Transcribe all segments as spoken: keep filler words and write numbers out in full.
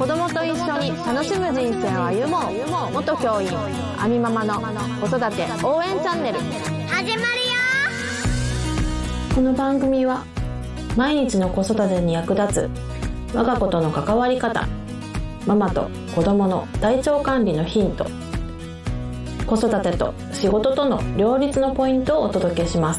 子供と一緒に楽しむ人生を歩もう。元教員あみママの子育て応援チャンネル始まるよ。 この番組は毎日の子育てに役立つ我が子との関わり方、ママと子供の体調管理のヒント、子育てと仕事との両立のポイントをお届けします。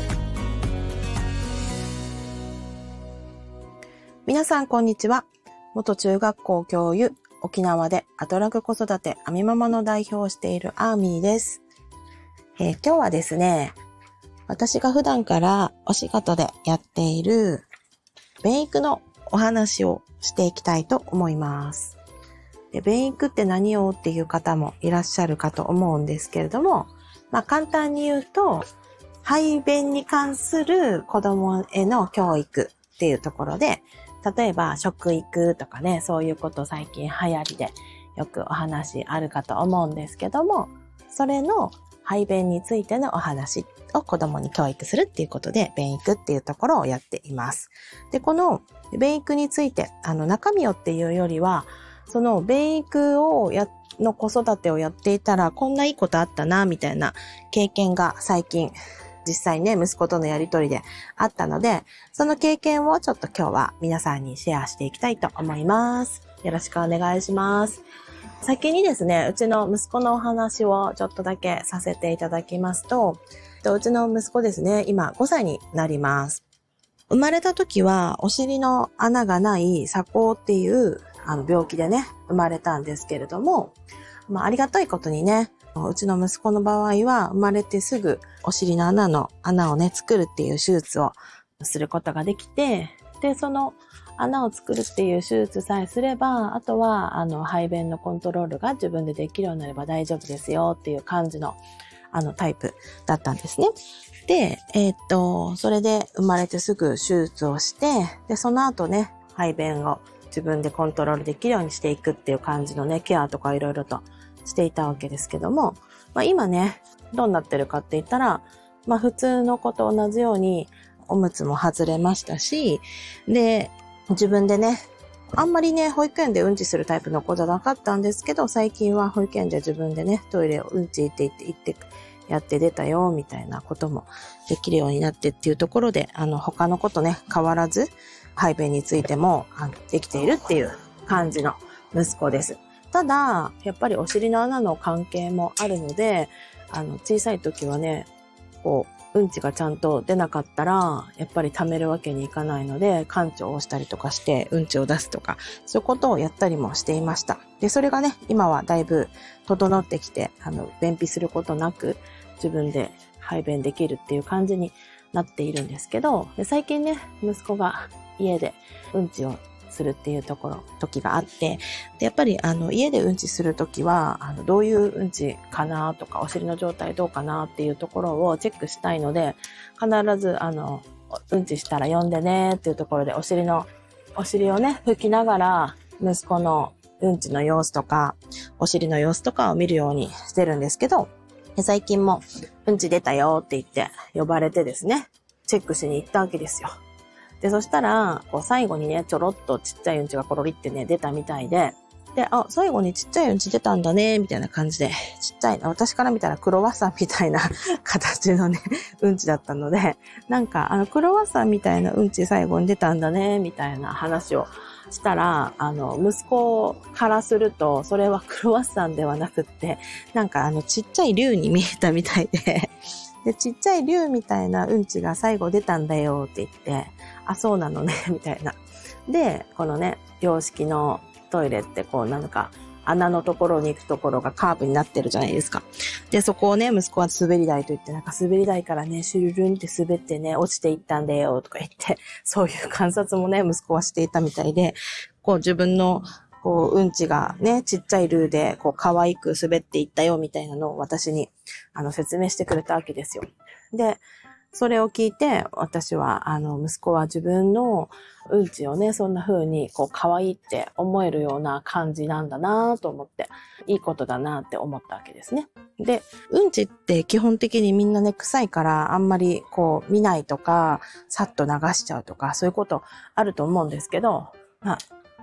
皆さんこんにちは。元中学校教諭、沖縄でアトラク子育てあみママの代表をしているアーミーです。えー、今日はですね、私が普段からお仕事でやっている便育のお話をしていきたいと思います。で、便育って何よっていう方もいらっしゃるかと思うんですけれども、まあ簡単に言うと、排便に関する子供への教育っていうところで、例えば食育とかね、そういうこと最近流行りでよくお話あるかと思うんですけども、それの排便についてのお話を子供に教育するっていうことで、便育っていうところをやっています。で、この便育について、あの中身をっていうよりは、その便育をや、の子育てをやっていたら、こんないいことあったな、みたいな経験が最近、実際ね、息子とのやりとりであったので、その経験をちょっと今日は皆さんにシェアしていきたいと思います。よろしくお願いします。先にですね、うちの息子のお話をちょっとだけさせていただきますと、うちの息子ですね、今ごさいになります。生まれた時はお尻の穴がない鎖孔っていうあの病気でね、生まれたんですけれども、まあ、ありがたいことにね、うちの息子の場合は生まれてすぐお尻の穴の穴をね作るっていう手術をすることができて、でその穴を作るっていう手術さえすれば、あとはあの排便のコントロールが自分でできるようになれば大丈夫ですよっていう感じのあのタイプだったんですね。で、えー、っとそれで生まれてすぐ手術をして、でその後ね排便を自分でコントロールできるようにしていくっていう感じのねケアとかいろいろとしていたわけですけども、まあ、今ねどうなってるかって言ったら、まあ普通の子と同じようにおむつも外れましたし、で自分でねあんまりね保育園でうんちするタイプの子じゃなかったんですけど、最近は保育園で自分でねトイレをうんち行って行って行ってやって出たよみたいなこともできるようになってっていうところで、あの他のことね変わらず排便についてもあのできているっていう感じの息子です。ただ、やっぱりお尻の穴の関係もあるので、あの、小さい時はね、こう、うんちがちゃんと出なかったら、やっぱり溜めるわけにいかないので、館長をしたりとかして、うんちを出すとか、そういうことをやったりもしていました。で、それがね、今はだいぶ整ってきて、あの、便秘することなく、自分で排便できるっていう感じになっているんですけど、で最近ね、息子が家でうんちをするっていうところ、時があって、で、やっぱりあの家でうんちするときは、あのどういううんちかなとか、お尻の状態どうかなっていうところをチェックしたいので、必ずあの、うんちしたら呼んでねっていうところで、お尻の、お尻をね、拭きながら、息子のうんちの様子とか、お尻の様子とかを見るようにしてるんですけど、で最近も、うんち出たよって言って呼ばれてですね、チェックしに行ったわけですよ。で、そしたら、こう最後にね、ちょろっとちっちゃいうんちがコロリってね、出たみたいで、で、あ、最後にちっちゃいうんち出たんだね、みたいな感じで、ちっちゃい、私から見たらクロワッサンみたいな形のね、うんちだったので、なんか、あの、クロワッサンみたいなうんち最後に出たんだね、みたいな話をしたら、あの、息子からすると、それはクロワッサンではなくって、なんかあの、ちっちゃい竜に見えたみたいで、で、ちっちゃい竜みたいなうんちが最後出たんだよって言って、あ、そうなのね、みたいな。で、このね、洋式のトイレってこうなんか穴のところに行くところがカーブになってるじゃないですか。で、そこをね、息子は滑り台と言って、なんか滑り台からね、シュルルンって滑ってね、落ちていったんだよとか言って、そういう観察もね、息子はしていたみたいで、こう自分のこう、うんちがね、ちっちゃいルーで、こう、可愛く滑っていったよ、みたいなのを私に、あの、説明してくれたわけですよ。で、それを聞いて、私は、あの、息子は自分のうんちをね、そんな風に、こう、可愛いって思えるような感じなんだなと思って、いいことだなって思ったわけですね。で、うんちって基本的にみんなね、臭いから、あんまり、こう、見ないとか、さっと流しちゃうとか、そういうことあると思うんですけど、まあ、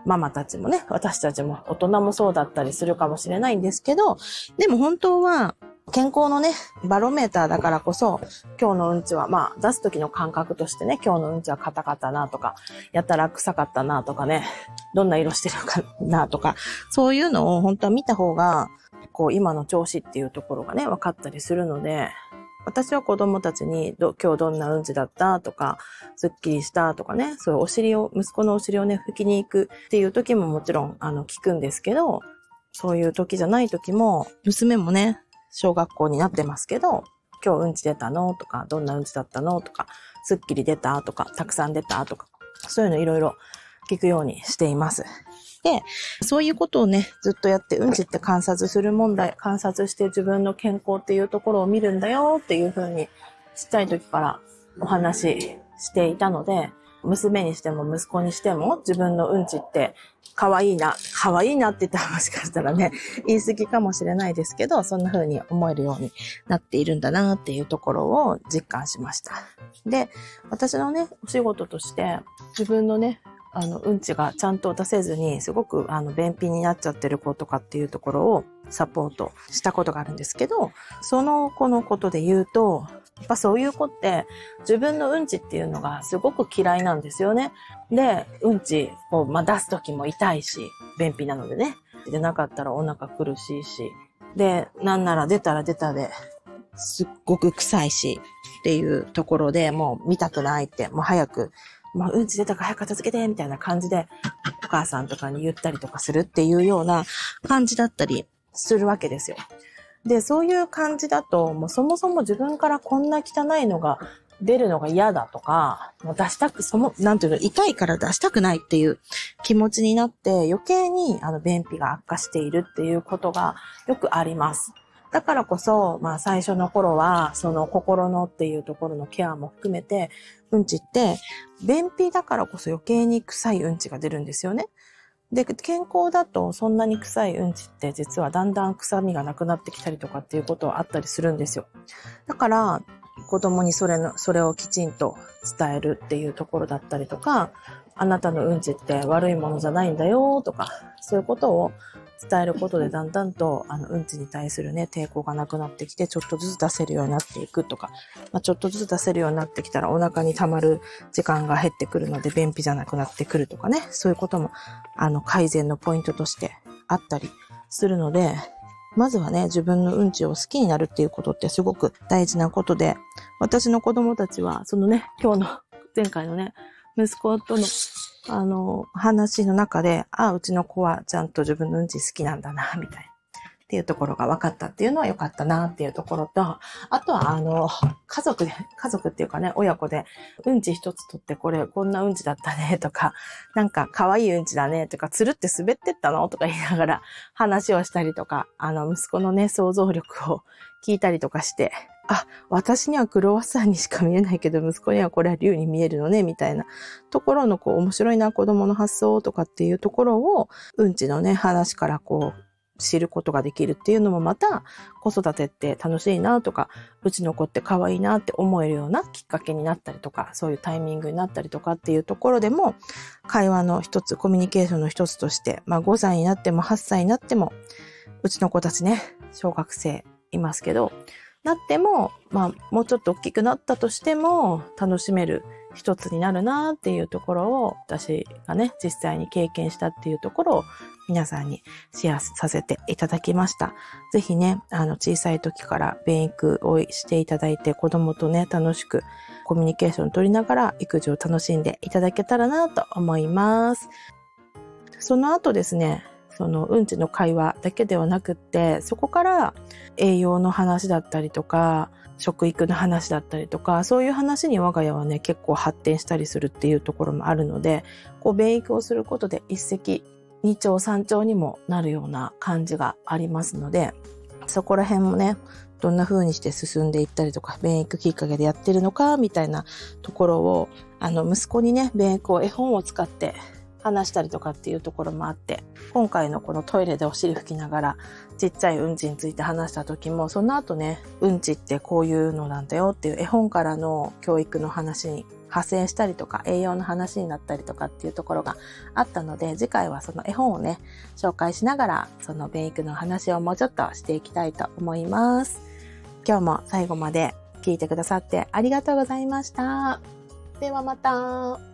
ママたちもね、私たちも大人もそうだったりするかもしれないんですけど、でも本当は健康のね、バロメーターだからこそ、今日のうんちは、まあ出す時の感覚としてね、今日のうんちは硬かったなとか、やったら臭かったなとかね、どんな色してるかなとか、そういうのを本当は見た方が、こう今の調子っていうところがね、分かったりするので、私は子供たちにど今日どんなうんちだったとか、すっきりしたとかね、そういうお尻を、息子のお尻をね、拭きに行くっていう時ももちろん、あの、聞くんですけど、そういう時じゃない時も、娘もね、小学校になってますけど、今日うんち出たのとか、どんなうんちだったのとか、すっきり出たとか、たくさん出たとか、そういうのいろいろ聞くようにしています。で、そういうことをね、ずっとやって、うんちって観察する問題、観察して自分の健康っていうところを見るんだよっていうふうに、ちっちゃい時からお話ししていたので、娘にしても息子にしても自分のうんちって可愛いな、可愛いなって言ったらもしかしたらね、言い過ぎかもしれないですけど、そんな風に思えるようになっているんだなっていうところを実感しました。で、私のね、お仕事として自分のね、あの、うんちがちゃんと出せずに、すごく、あの、便秘になっちゃってる子とかっていうところをサポートしたことがあるんですけど、その子のことで言うと、やっぱそういう子って自分のうんちっていうのがすごく嫌いなんですよね。で、うんちを、まあ、出すときも痛いし、便秘なのでね。でなかったらお腹苦しいし。で、なんなら出たら出たで、すっごく臭いしっていうところでもう見たくないって、もう早く、もううんち出たから早く片付けてみたいな感じでお母さんとかに言ったりとかするっていうような感じだったりするわけですよ。で、そういう感じだと、もうそもそも自分からこんな汚いのが出るのが嫌だとか、もう出したく、その、なんていうの、痛いから出したくないっていう気持ちになって余計にあの便秘が悪化しているっていうことがよくあります。だからこそ、まあ最初の頃は、その心のっていうところのケアも含めて、うんちって、便秘だからこそ余計に臭いうんちが出るんですよね。で、健康だとそんなに臭いうんちって実はだんだん臭みがなくなってきたりとかっていうことはあったりするんですよ。だから、子供にそれの、それをきちんと伝えるっていうところだったりとか、あなたのうんちって悪いものじゃないんだよとか、そういうことを伝えることでだんだんとあのうんちに対するね抵抗がなくなってきてちょっとずつ出せるようになっていくとか、まあ、ちょっとずつ出せるようになってきたらお腹に溜まる時間が減ってくるので便秘じゃなくなってくるとかね、そういうこともあの改善のポイントとしてあったりするので、まずはね自分のうんちを好きになるっていうことってすごく大事なことで、私の子供たちはそのね今日の前回のね息子とのあの、話の中で、ああ、うちの子はちゃんと自分のうんち好きなんだな、みたいな。っていうところが分かったっていうのは良かったなっていうところと、あとはあの、家族で、家族っていうかね、親子で、うんち一つとってこれ、こんなうんちだったね、とか、なんか可愛いうんちだね、とか、つるって滑ってったのとか言いながら話をしたりとか、あの、息子のね、想像力を聞いたりとかして、あ、私にはクロワッサンにしか見えないけど、息子にはこれは竜に見えるのね、みたいなところのこう面白いな、子供の発想とかっていうところを、うんちのね、話からこう、知ることができるっていうのもまた、子育てって楽しいなとか、うちの子って可愛いなって思えるようなきっかけになったりとか、そういうタイミングになったりとかっていうところでも、会話の一つ、コミュニケーションの一つとして、まあごさいになってもはっさいになっても、うちの子たちね、小学生いますけど、なっても、まあ、もうちょっと大きくなったとしても、楽しめる一つになるなっていうところを、私がね、実際に経験したっていうところを、皆さんにシェアさせていただきました。ぜひね、あの、小さい時から便育をしていただいて、子供とね、楽しくコミュニケーションを取りながら、育児を楽しんでいただけたらなと思います。その後ですね、そのうんちの会話だけではなくって、そこから栄養の話だったりとか、食育の話だったりとか、そういう話に我が家はね、結構発展したりするっていうところもあるので、こう、便育をすることで一石二鳥三鳥にもなるような感じがありますので、そこら辺もね、どんな風にして進んでいったりとか、便育きっかけでやってるのか、みたいなところを、あの、息子にね、便育を絵本を使って、話したりとかっていうところもあって、今回のこのトイレでお尻拭きながらちっちゃいうんちについて話した時も、その後ね、うんちってこういうのなんだよっていう絵本からの教育の話に派生したりとか栄養の話になったりとかっていうところがあったので、次回はその絵本をね紹介しながらその便育の話をもうちょっとしていきたいと思います。今日も最後まで聞いてくださってありがとうございました。ではまた。